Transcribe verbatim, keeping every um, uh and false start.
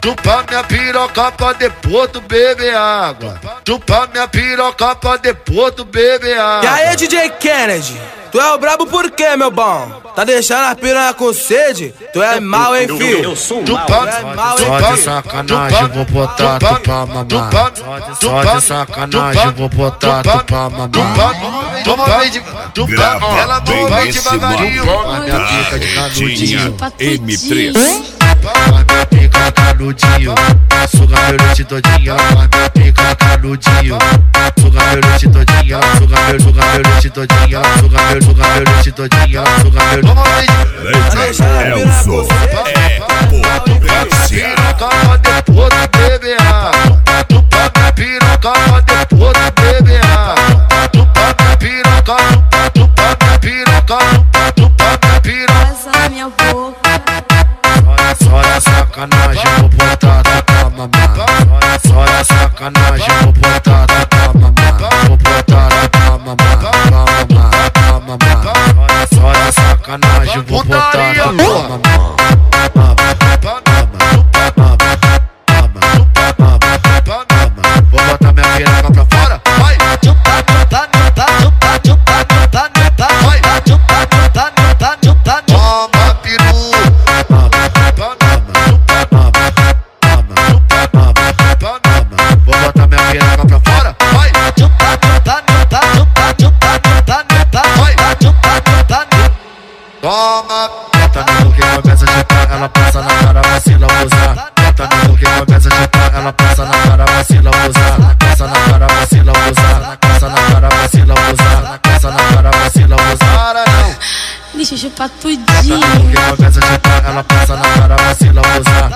Chupa minha piroca pra depois tu beber água. Chupa minha piroca pra depois tu beber água. E aí, D J Kennedy? Tu é o brabo por quê, meu bom? Tá deixando a piranha com sede? Tu é mal, hein, filho? Eu sou mal. Tu é mal, hein, Só de filho? sacanagem vou botar tu pra mamar. Só de sacanagem vou botar tu pra mamar. Toma bem devagar, ela vai devagarinho. A minha pica de canudinho M três. A minha pica canudinho, suga meu leite todinha. A minha pica canudinho, suga meu leite todinha. Suga meu, suga meu leite todinha. Suga meu, suga meu leite todinha. Suga meu, toma Leite Elso é potência. piroca depois tu beber água. Chupa minha piroca depois tu beber água. Chupa minha piroca, chupa minha piroca, chupa minha piroca. Passa minha boca. Só na sacanagem vou botar tu pra mamar. Só na sacanagem vou botar tu pra mamar. Vou botar tu pra mamar, pra mamar, pra mamar. Só na sacanagem vou botar tu pra mamar. Vou botar minha piroca pra fora. Vai! Chupa, chupa, chupa, chupa, chupa, chupa, chupa. Vai! Chupa, chupa, chupa, chupa. Toma peru. Vou botar minha piroca pra fora. Vai! Chupa, chupa, chupa, chupa, chupa, chupa, chupa. Vai! Chupa, chupa. Toma. Bota no que começa a chupar, ela passa na cara, vacila, usar. Bota no que começa a chupar, ela passa na cara, vacila, usar. Passa na cara, vacila, usar. Passa na cara, vacila, usar. Passa na cara, vacila, usar. Para não. Deixa eu chupar Bota no tudinho. que começa a chupar, ela passa na cara, vacila, usar.